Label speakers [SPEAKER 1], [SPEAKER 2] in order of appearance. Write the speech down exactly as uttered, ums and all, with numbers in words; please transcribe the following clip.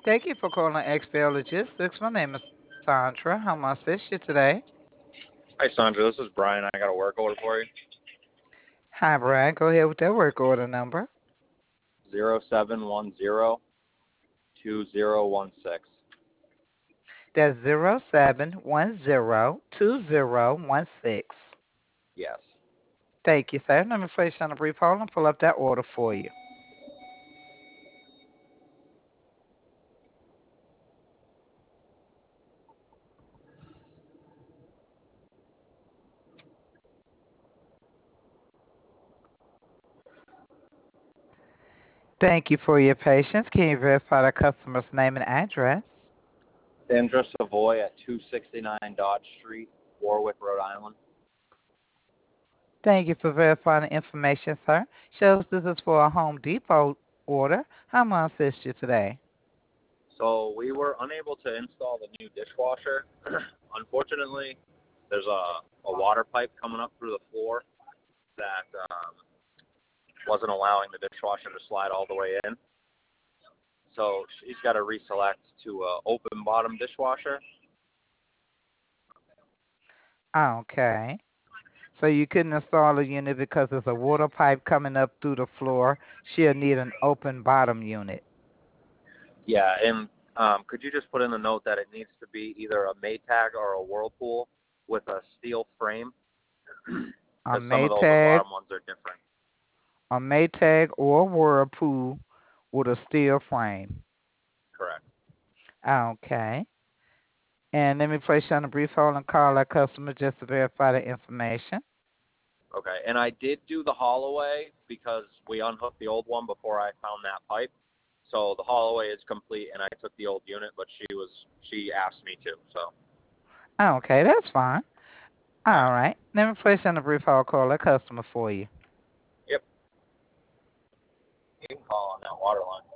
[SPEAKER 1] Thank you for calling X P L Logistics. My name is Sandra. How may I assist you today?
[SPEAKER 2] Hi, Sandra. This is Brian. I got a work order for you.
[SPEAKER 1] Hi, Brian. Go ahead with that work order number.
[SPEAKER 2] Zero seven one zero two zero one six.
[SPEAKER 1] That's zero seven one zero two zero one six.
[SPEAKER 2] Yes.
[SPEAKER 1] Thank you, sir. Let me place you on a brief hold and pull up that order for you. Thank you for your patience. Can you verify the customer's name and address?
[SPEAKER 2] Sandra Savoy at two sixty-nine Dodge Street, Warwick, Rhode Island.
[SPEAKER 1] Thank you for verifying the information, sir. Shows this is for a Home Depot order. How may I assist you today?
[SPEAKER 2] So we were unable to install the new dishwasher. Unfortunately, there's a, a water pipe coming up through the floor that um, wasn't allowing the dishwasher to slide all the way in. So she's got to reselect to a open bottom dishwasher.
[SPEAKER 1] Okay. So you couldn't install a unit because there's a water pipe coming up through the floor. She'll need an open bottom unit.
[SPEAKER 2] Yeah, and um, could you just put in the note that it needs to be either a Maytag or a Whirlpool with a steel frame?
[SPEAKER 1] A
[SPEAKER 2] Because some of the open
[SPEAKER 1] Maytag,
[SPEAKER 2] bottom ones are different.
[SPEAKER 1] a Maytag or a Whirlpool with a steel frame.
[SPEAKER 2] Correct.
[SPEAKER 1] Okay. And let me place you on a brief hold and call our customer just to verify the information.
[SPEAKER 2] Okay, and I did do the haul-away because we unhooked the old one before I found that pipe. So the haul-away is complete, and I took the old unit, but she was she asked me to. So,
[SPEAKER 1] Okay, that's fine.
[SPEAKER 2] all
[SPEAKER 1] All
[SPEAKER 2] right.
[SPEAKER 1] right. Let me place you on a brief hold, call our customer for you.
[SPEAKER 2] Yep. You can call on that water line.